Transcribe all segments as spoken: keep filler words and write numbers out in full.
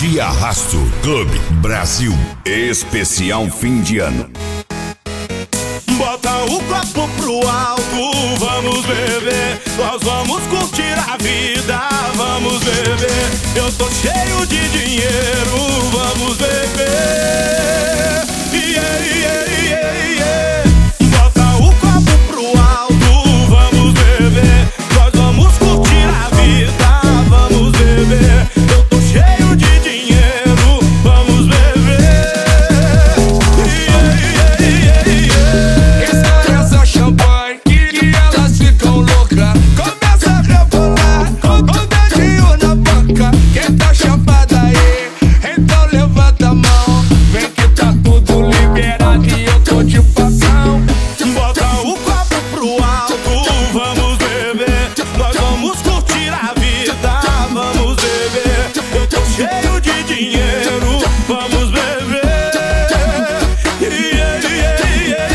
De Arrasto Clube Brasil, especial fim de ano. Bota o copo pro alto, vamos beber. Nós vamos curtir a vida, vamos beber. Eu tô cheio de dinheiro, vamos beber. Yeah, yeah, yeah, yeah. Bota o copo pro alto, vamos beber. Nós vamos curtir a vida, vamos beber. Eu tô cheio de dinheiro, vamos beber. Yeah, yeah, yeah, yeah. Essa champanhe que elas ficam loucas. Começa a rebolar com o dedinho na boca. Quem tá chapada aí, então levanta a mão. Vem que tá tudo liberado e eu tô de facão. Bota o copo pro alto, vamos beber. Nós vamos curtir a vida, vamos beber. Eu tô cheio de dinheiro, vamos beber. Yeah, yeah, yeah,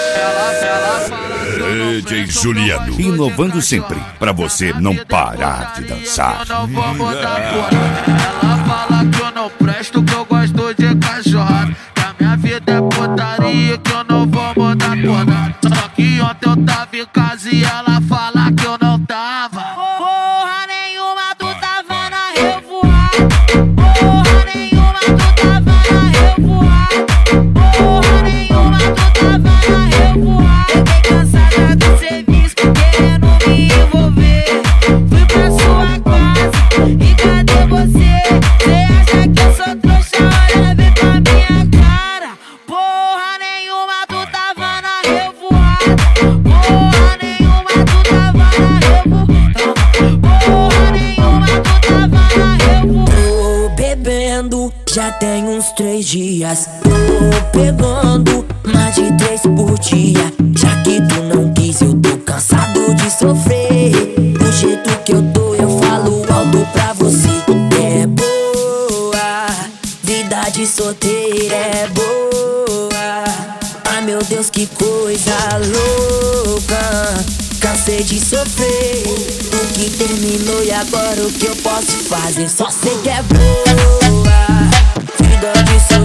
yeah. D J Juliano, inovando sempre, pra você não parar de dançar. Eu não vou mudar por nada. Ela fala que eu não presto, que eu gosto de cachorrada. Que a minha vida é putaria, que eu não vou mudar por nada. Só que ontem eu tava em casa e ela fala que eu não tava. Porra nenhuma, tu tava na revoada. Porra nenhuma, tu tava na revoada. Porra nenhuma, tu tava na revoada. Fiquei cansada do serviço, querendo me envolver. Fui pra sua casa e cadê você? Cê acha que eu sou trouxa? Olha bem pra minha cara. Porra nenhuma, tu tava na revoada. Porra nenhuma, tu tava na revoada. Porra nenhuma, tu tava na revoada. Tô bebendo, já tem uns três dias. Tô pegando mais de três por dia. Já que tu não quis, eu tô cansado de sofrer. Do jeito que eu tô, eu falo alto pra você. É boa, vida de solteira é boa. Ai meu Deus, que coisa louca. Cansei de sofrer, o que terminou e agora o que eu posso fazer? Só sei que é boa, vida de solteira.